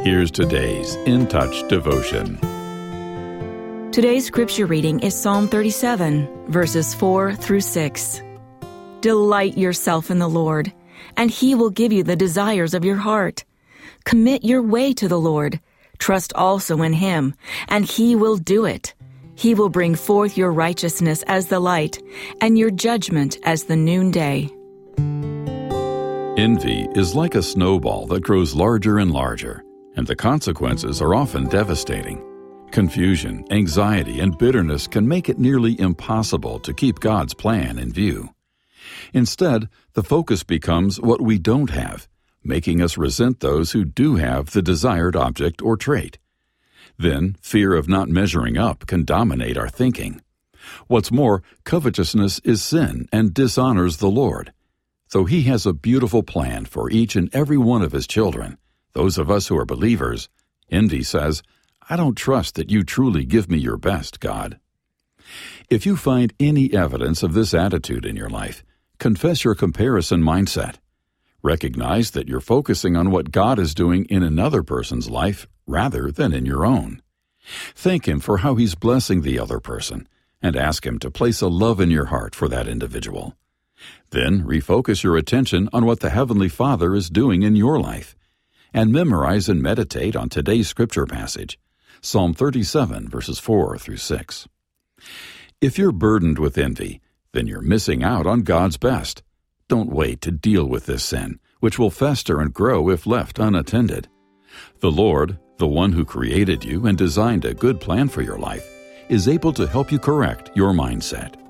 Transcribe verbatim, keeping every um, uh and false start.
Here's today's In Touch devotion. Today's scripture reading is Psalm thirty-seven, verses four through six. Delight yourself in the Lord, and He will give you the desires of your heart. Commit your way to the Lord. Trust also in Him, and He will do it. He will bring forth your righteousness as the light, and your judgment as the noonday. Envy is like a snowball that grows larger and larger, and the consequences are often devastating. Confusion, anxiety, and bitterness can make it nearly impossible to keep God's plan in view. Instead, the focus becomes what we don't have, making us resent those who do have the desired object or trait. Then, fear of not measuring up can dominate our thinking. What's more, covetousness is sin and dishonors the Lord. Though He has a beautiful plan for each and every one of His children, those of us who are believers, envy says, I don't trust that you truly give me your best, God. If you find any evidence of this attitude in your life, confess your comparison mindset. Recognize that you're focusing on what God is doing in another person's life rather than in your own. Thank Him for how He's blessing the other person, and ask Him to place a love in your heart for that individual. Then refocus your attention on what the Heavenly Father is doing in your life, and memorize and meditate on today's scripture passage, Psalm thirty-seven, verses four through six. If you're burdened with envy, then you're missing out on God's best. Don't wait to deal with this sin, which will fester and grow if left unattended. The Lord, the one who created you and designed a good plan for your life, is able to help you correct your mindset.